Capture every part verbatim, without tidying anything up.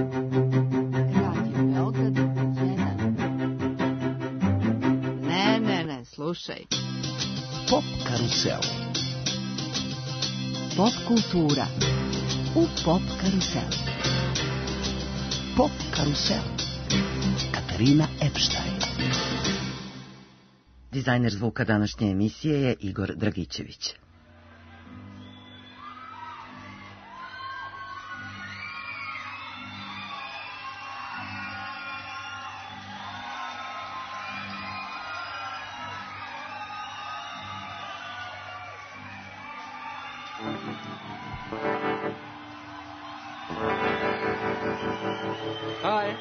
Radio Beograd jedan. Ne, ne, ne, slušaj. Pop karusel. Pop kultura u Pop karuselu. Pop karusel. Katarina Epštajn. Dizajner zvuka današnje emisije je Igor Dragićević. Hi.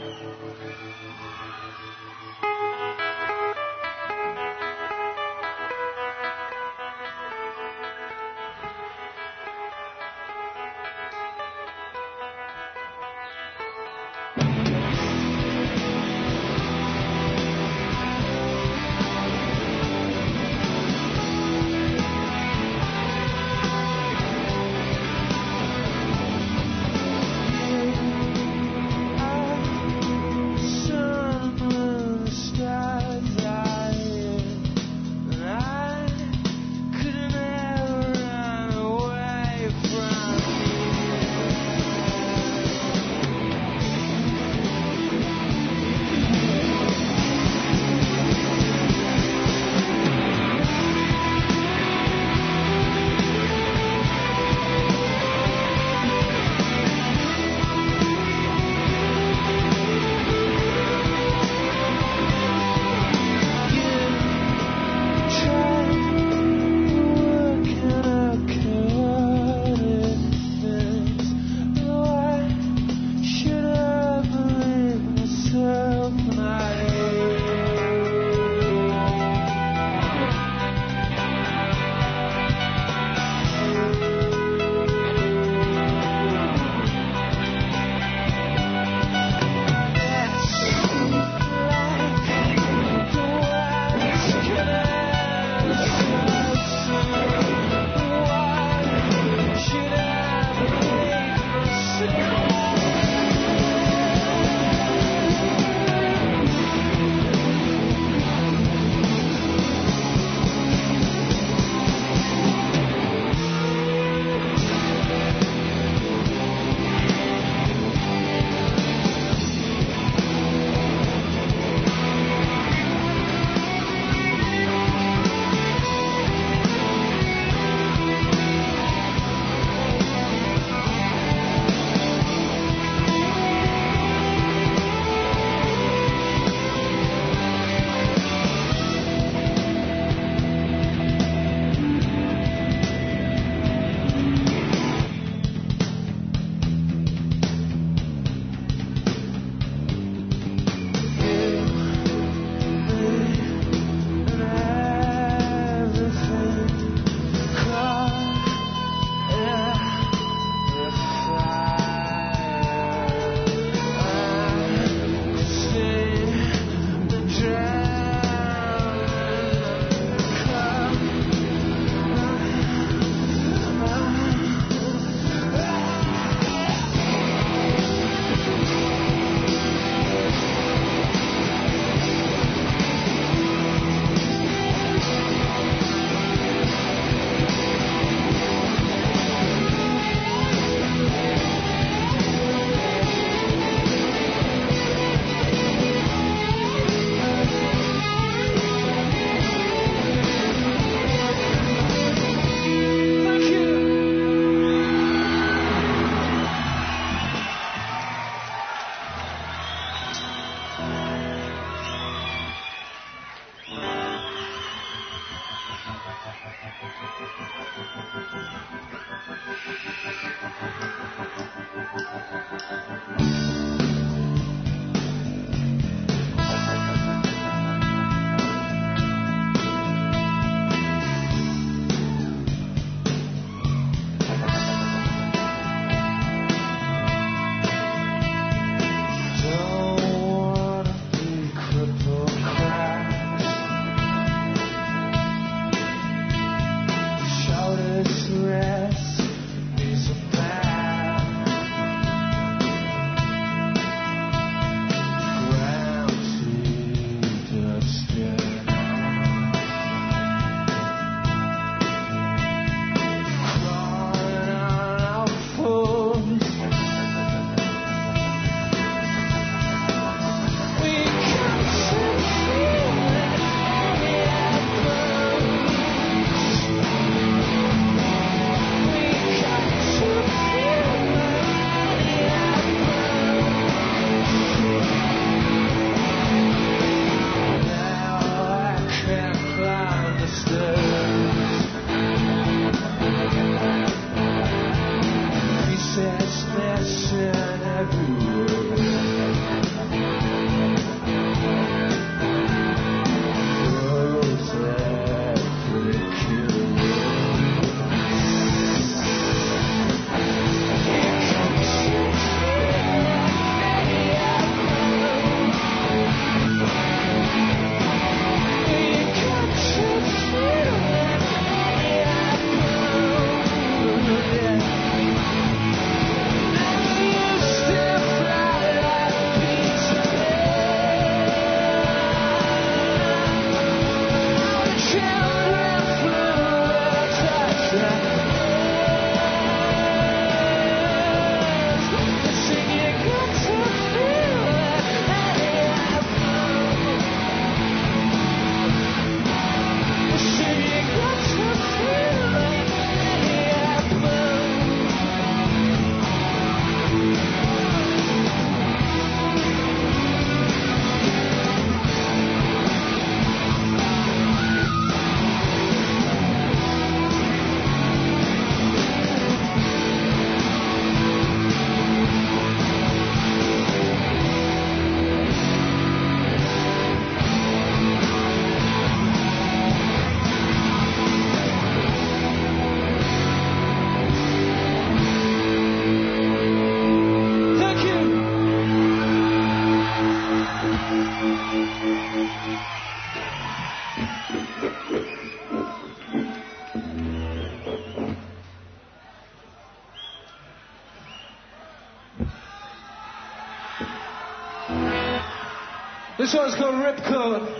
This one's called Ripcord.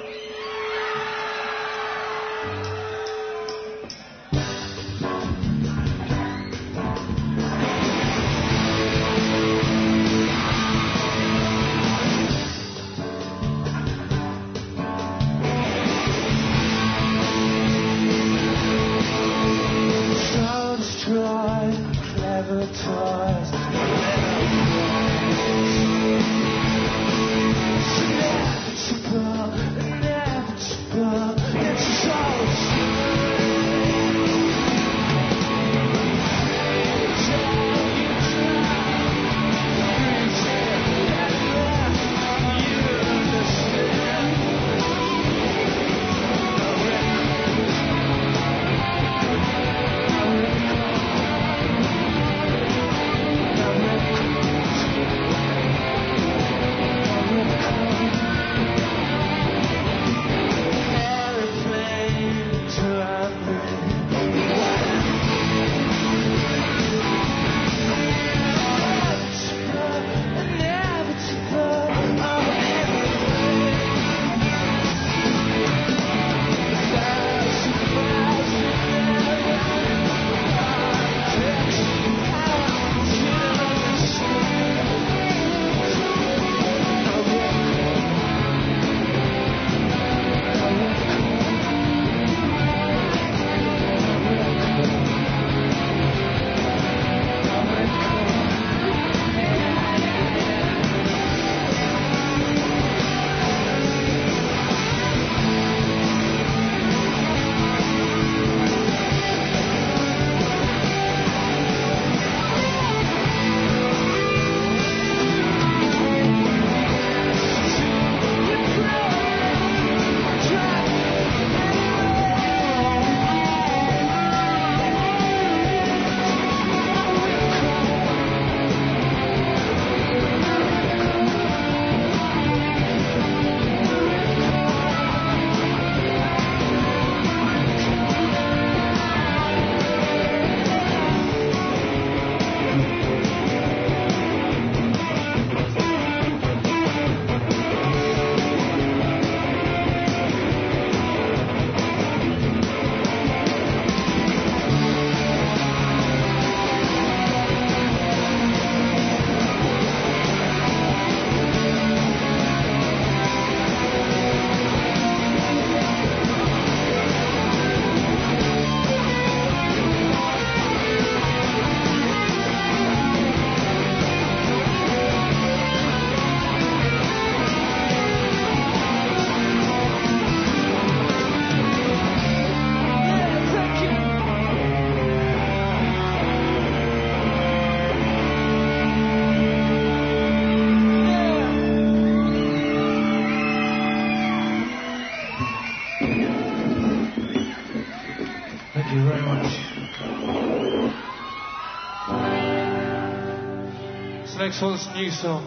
Next one's a new song.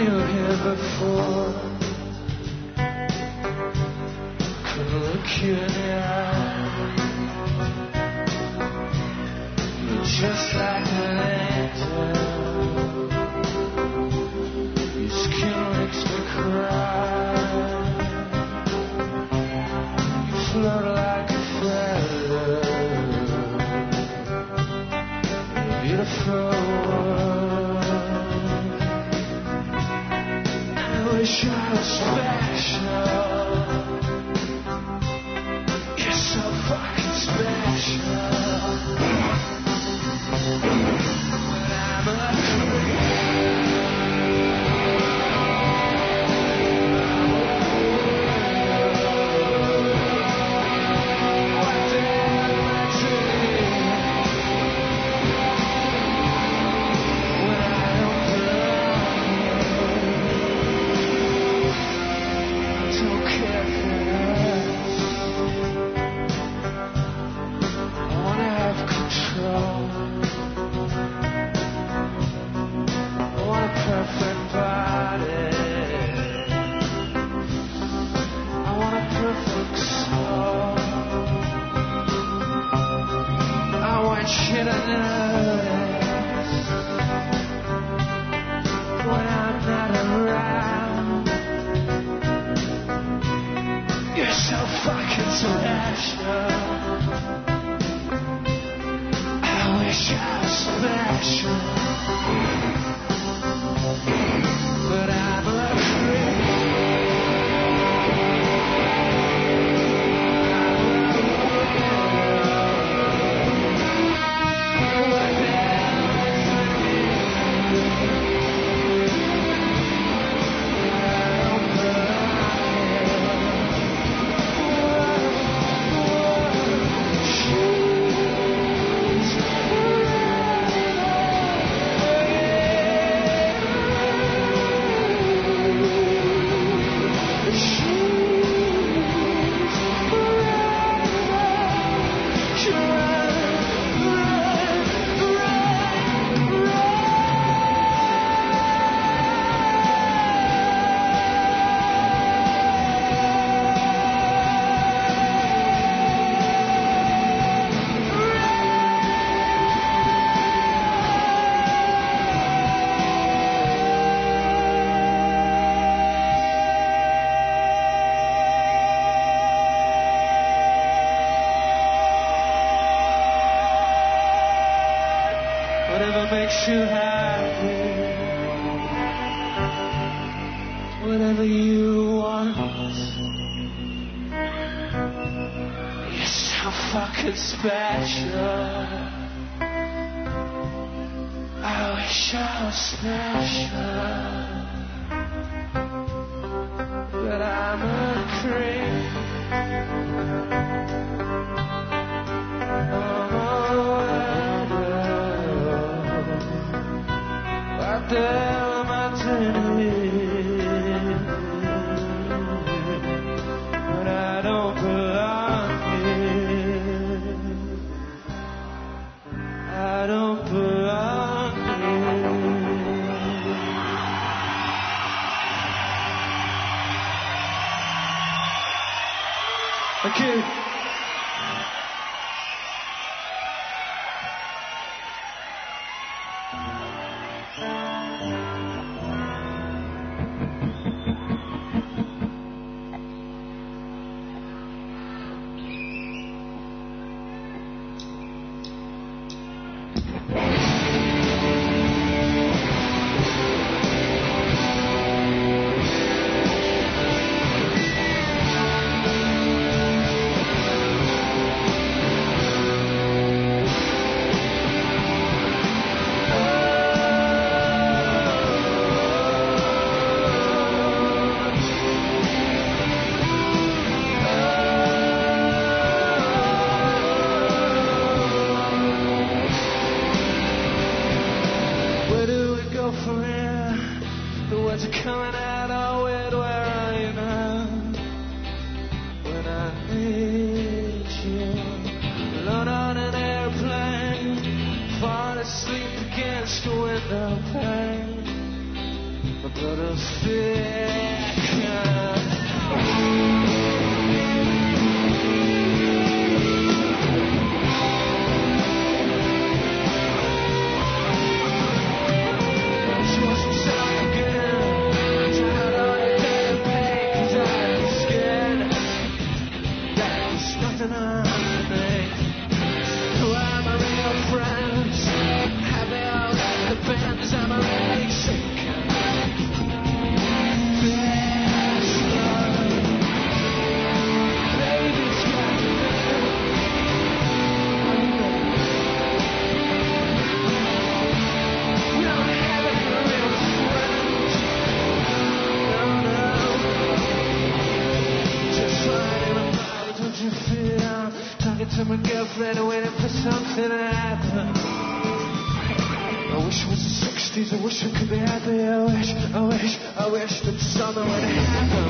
you here before. Couldn't look you in the eye. You're just like an angel. Your skin makes me cry. You float like a feather. You're beautiful. I wish I was special. You're so fucking special. But I'm a creep. What the hell am I doing when I don't belong here? I don't care for us. I wanna have control. I want a perfect body. I want a perfect soul. I want you to notice when I'm not around. You're so fucking special. I wish I was special. But I'm a creep. What the hell am I thinking? I don't Whatever makes you happy, whatever you want. You're so fucking special. I wish I was special, but I'm a creep. What the hell am I doing? But I don't belong here. I don't belong here. Thank you. Coming out all weird, where are you now? When I need you, alone on an airplane, fall asleep against the window pane. My little thick. She wants herself again. Tired of the dead pain, 'cause I'm scared. There's nothing underneath. Who are my real friends? Have they all left the bands? I'm already sick. Best love. Baby's got me there. We don't have any real friends. No, no. Just riding a mile, don't you feel? Talking to my girlfriend, waiting for something to happen. I wish it was the sixties, I wish I could be happy. I wish, I wish, I wish that something would happen.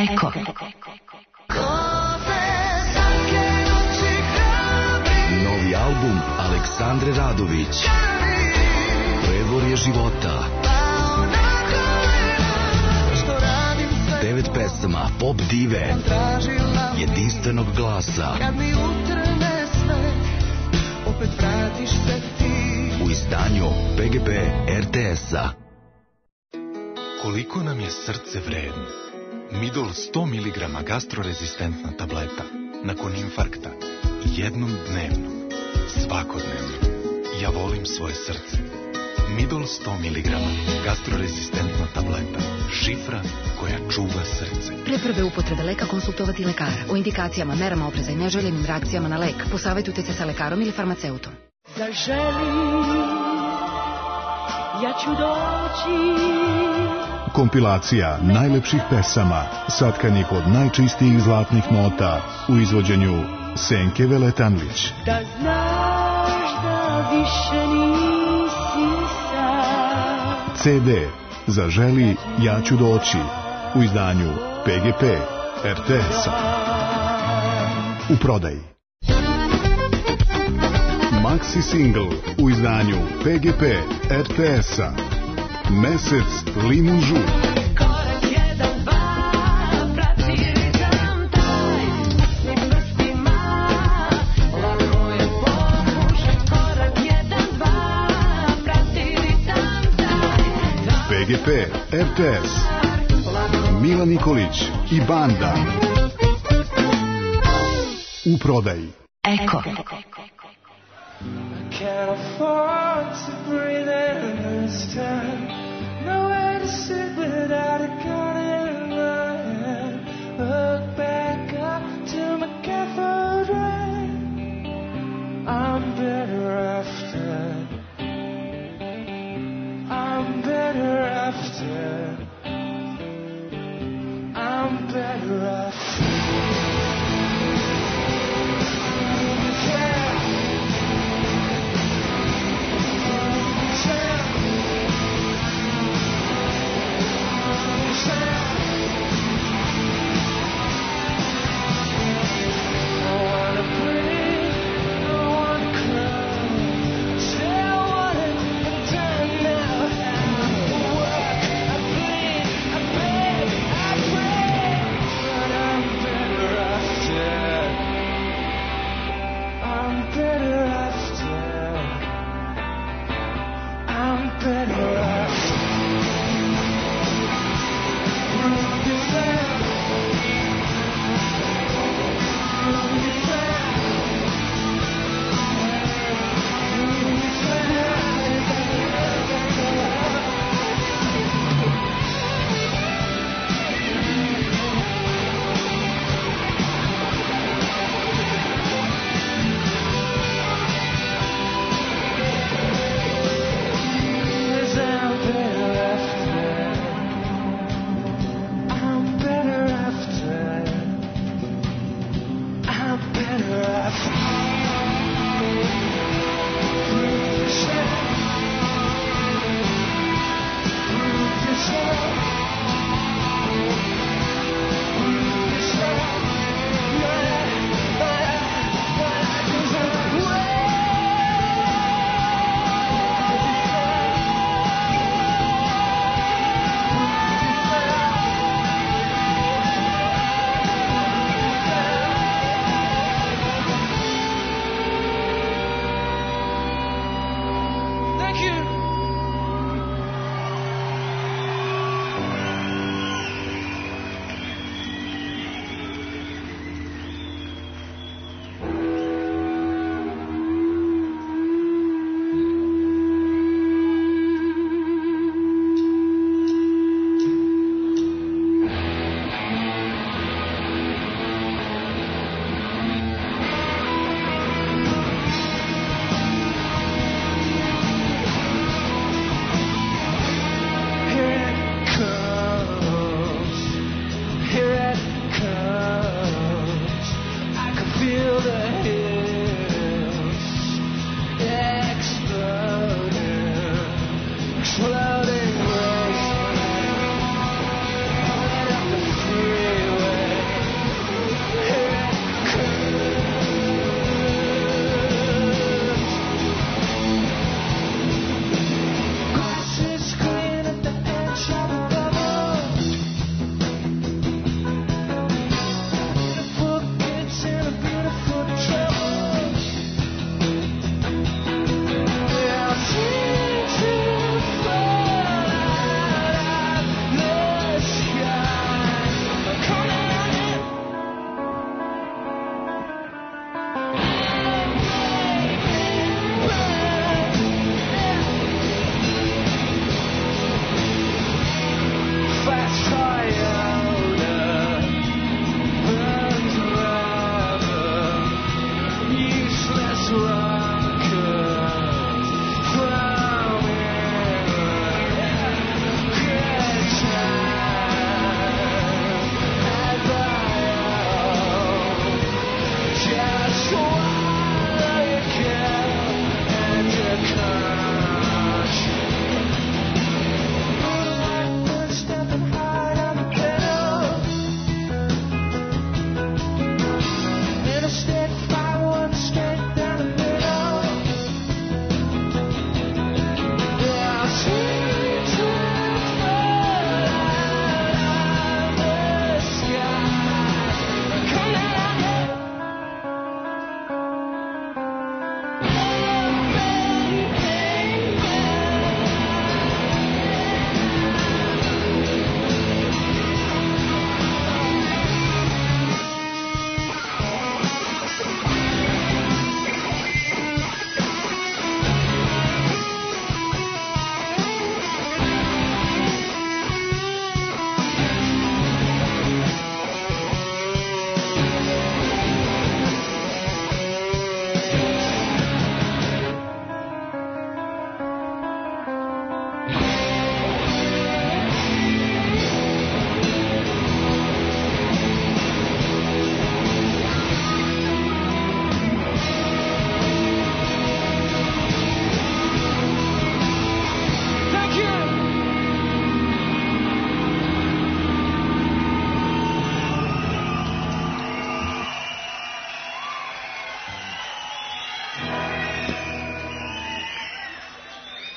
Eko. Novi album Aleksandre Radović. Predvorje života. Devet pesama pop dive jedinstvenog glasa u izdanju P G P R T S-a. Koliko nam je srce vredno? Midol sto miligrama gastrorezistentna tableta nakon infarkta jednom dnevno, svakodnevno. Ja volim svoje srce. Midol sto miligrama gastrorezistentna tableta. Šifra koja čuva srce. Pre prve upotrebe leka konsultovati lekara. O indikacijama, merama opreza i neželjenim reakcijama na lek posavajtujte se sa lekarom ili farmaceutom. Zaželi, ja ću doći. Kompilacija najlepših pesama satkanih od najčistijih zlatnih nota u izvođenju Senke Veletanlić. Da znaš da više nisi sam. C D Zaželi, ja ću doći u izdanju P G P R T S-a. U prodaji. Maxi single u izdanju P G P R T S-a. Mesec limun žut. Korak jedan, dva, prati ritam taj. Svim prstima, lako je pokušaj. Korak jedan, dva, prati ritam taj. P G P R T S. Mila Nikolić i banda. U prodaji. Eko. Can't afford to breathe in this time. Nowhere to sit without a gun in my hand. Look back up to my cathode ray. I'm better after. I'm better after. I'm better after. I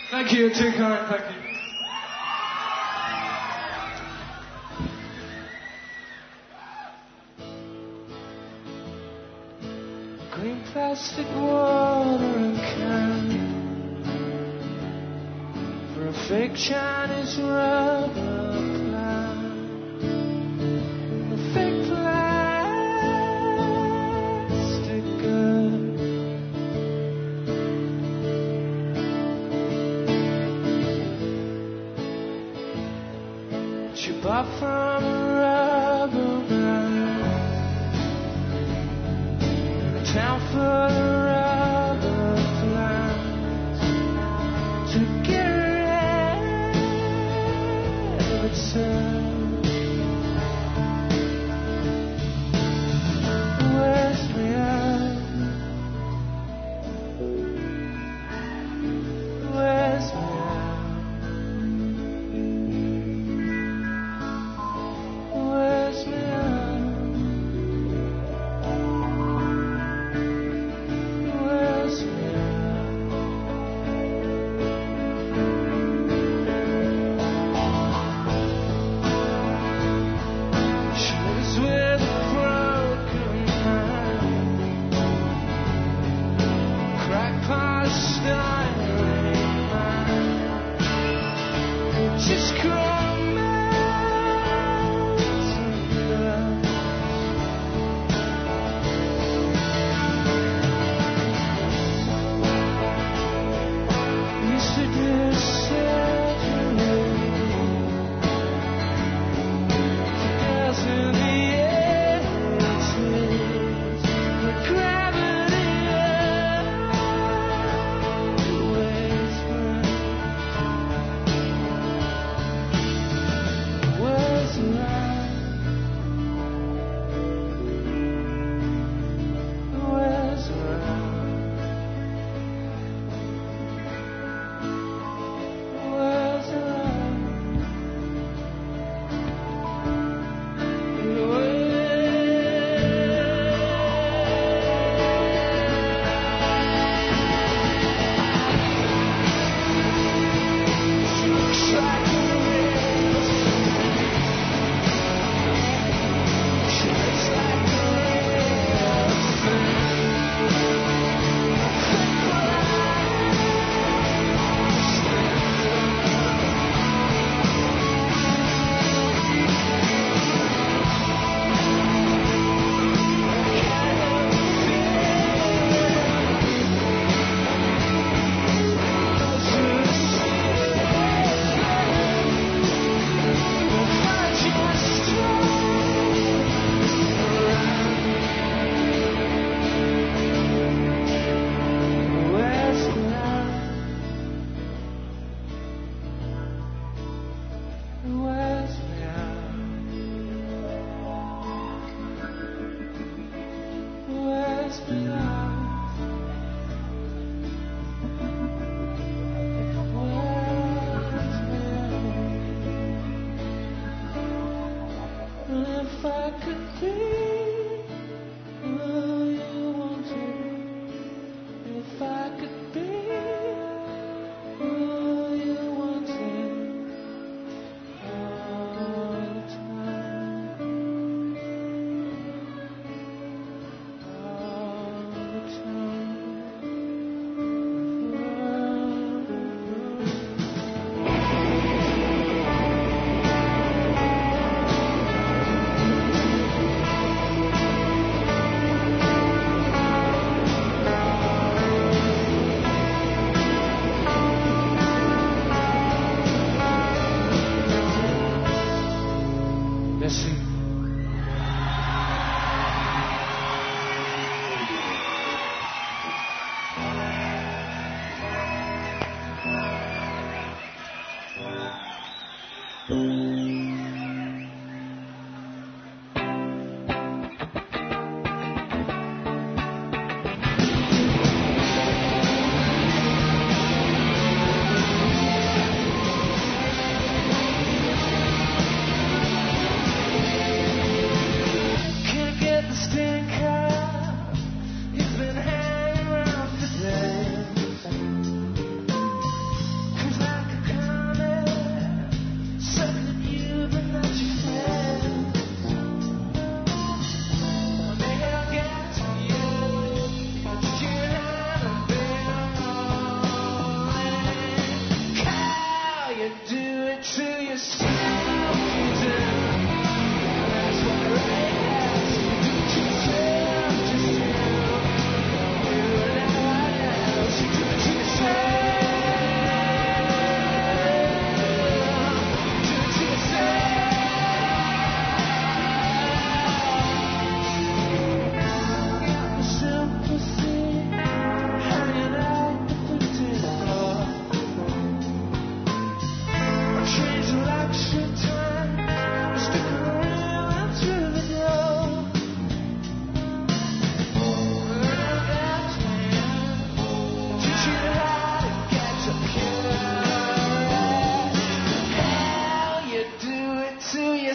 Thank you, too kind, thank you. Green plastic watering can for a fake Chinese rubber plant. A fake plastic gun. She bought from a rubber man. Town full of rubber plants to get rid of itself. Where's Meow? Where's Meow? Where's Meow?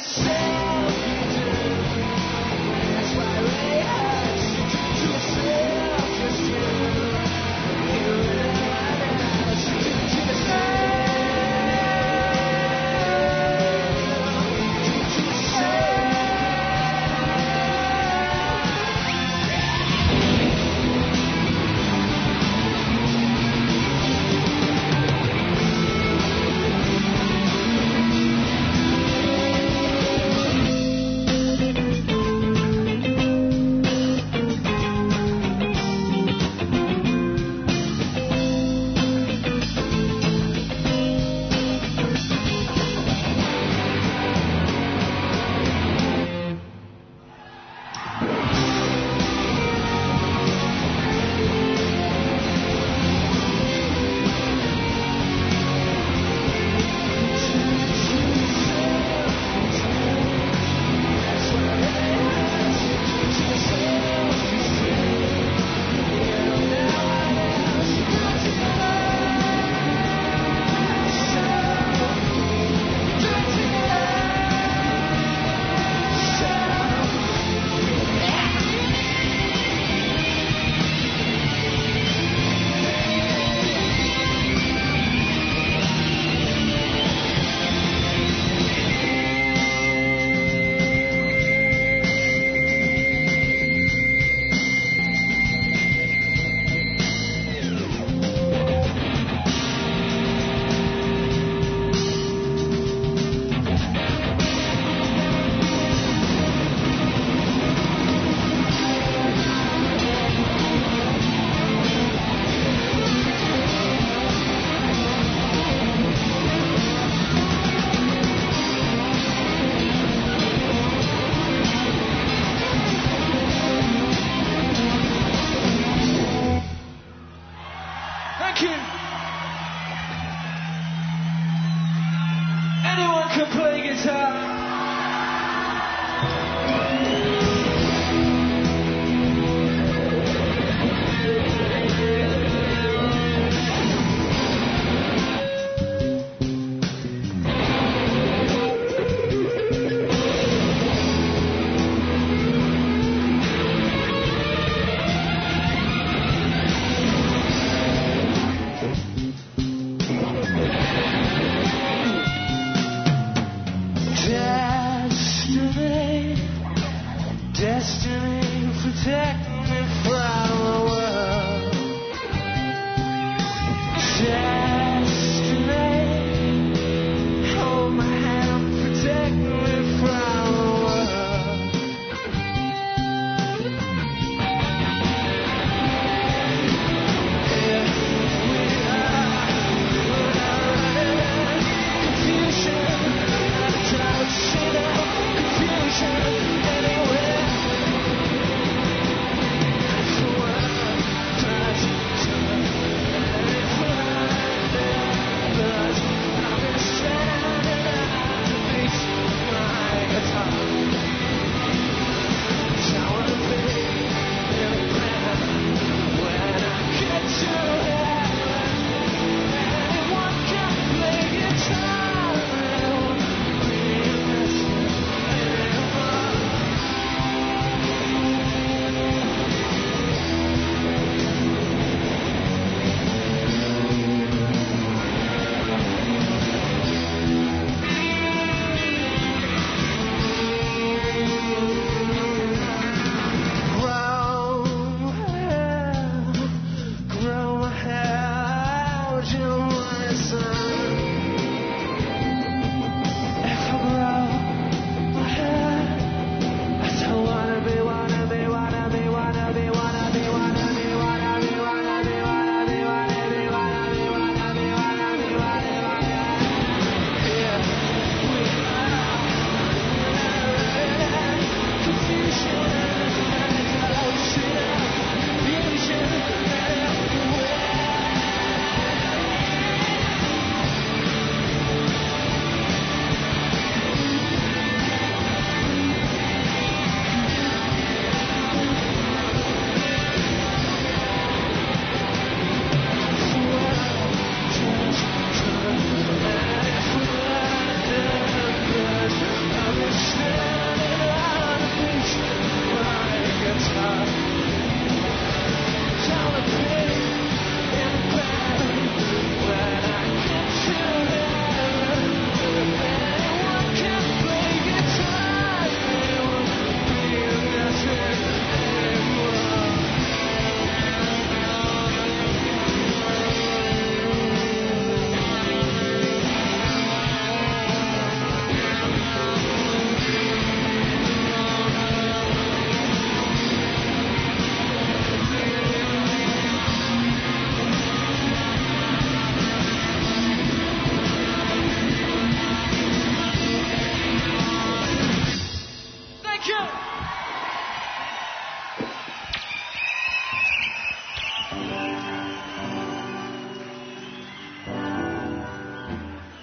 Yeah.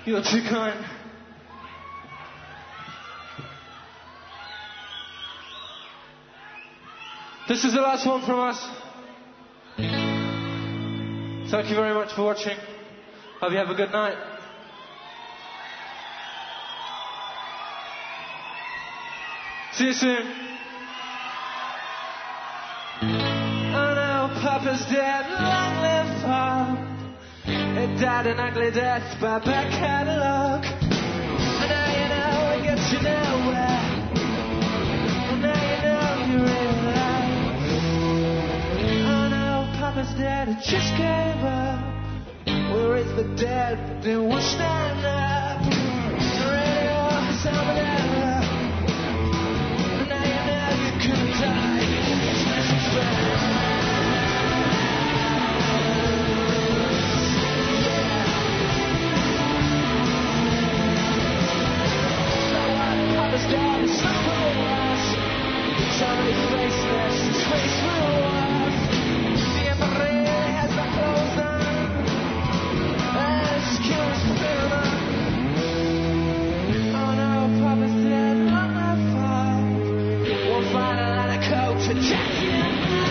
You're too kind. This is the last one from us. Thank you very much for watching. Hope you have a good night. See you soon. Oh no, Papa's dead, long live Pop. It died an ugly death by back catalogue. And now you know it gets you nowhere. And now you know you're really alive. Oh no, Papa's dead, it just gave up. We'll raise the dead, then we'll stand up. The radio is on the level. And now you know you could die. It's message back. Down, it's not for us. It's already faceless, it's face for us. The Emperor has the clothes on, and his curious film. Oh no, Papa's dead, long live Pop. We'll find a line of coke to jack you up.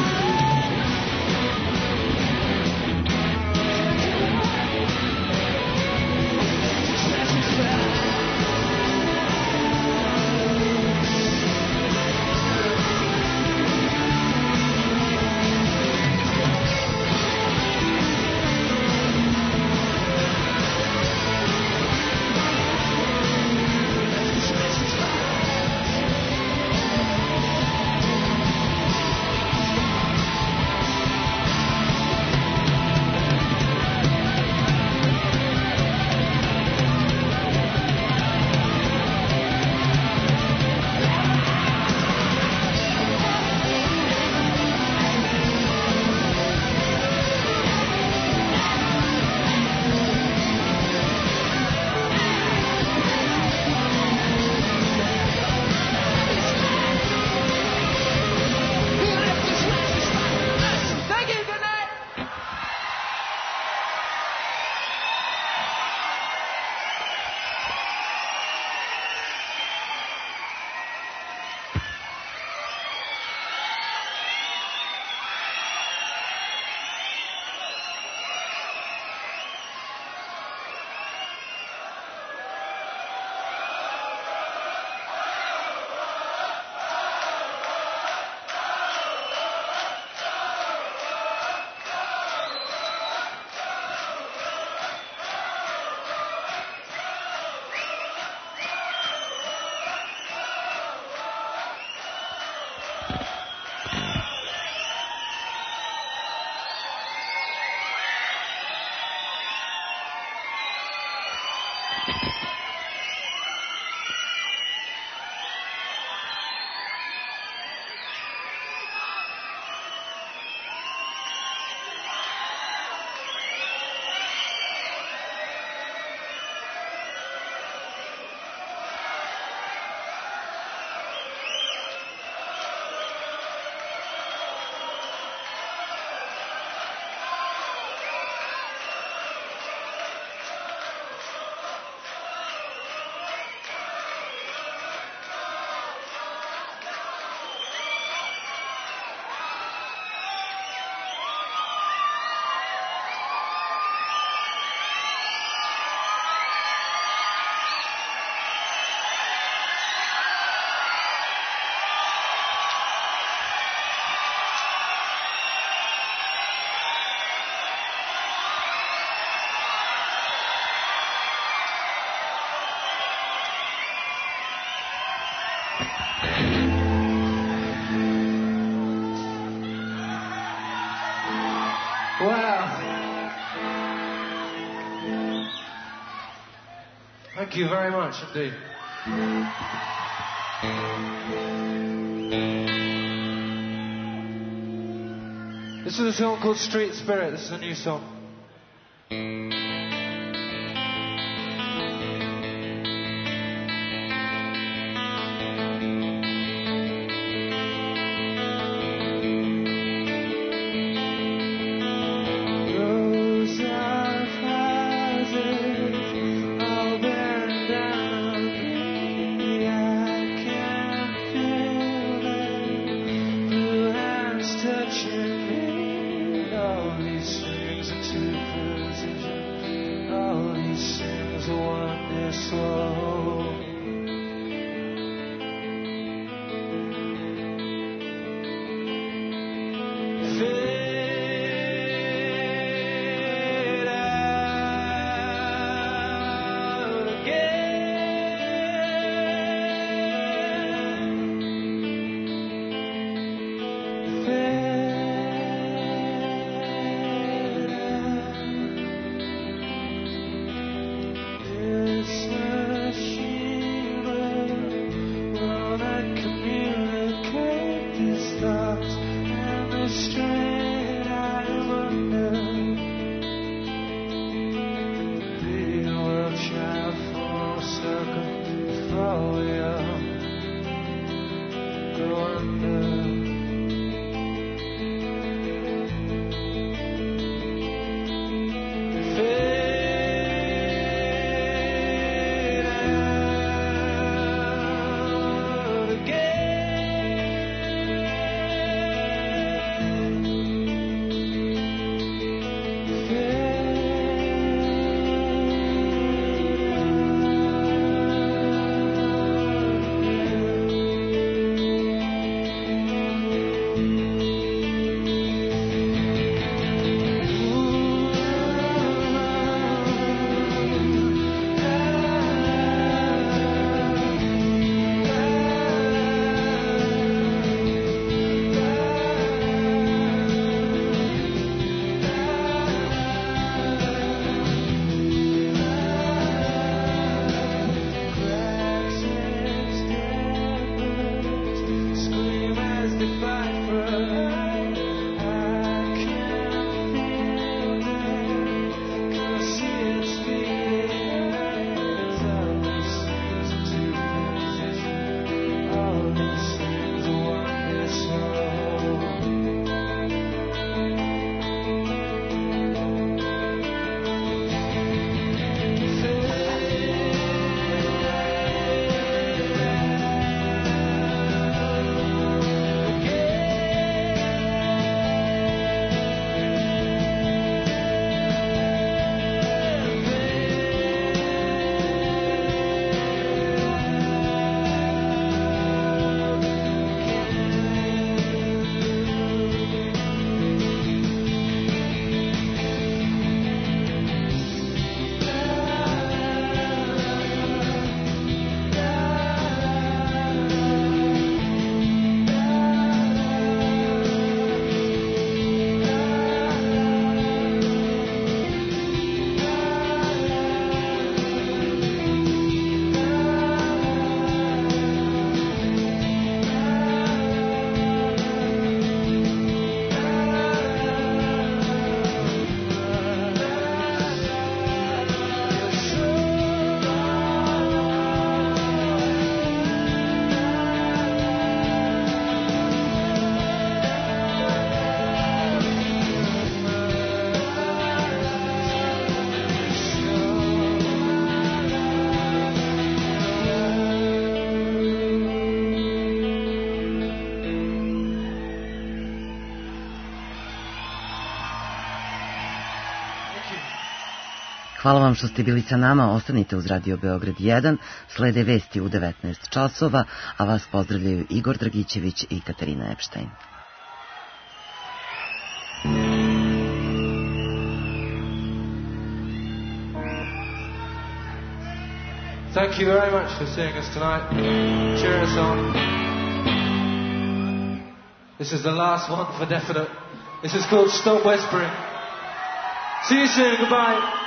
Thank you very much indeed. This is a song called Street Spirit. This is a new song. Rows of houses all all you'll go under. Hvala vam što ste bili sa nama, ostanite uz Radio Beograd jedan, slede vesti u devetnaest časova, a vas pozdravljaju Igor Dragićević i Katarina Epštajn. Thank you very much for seeing us tonight. Cheering us on. This is the last one for definite. This is called Stop Whispering. See you soon. Goodbye.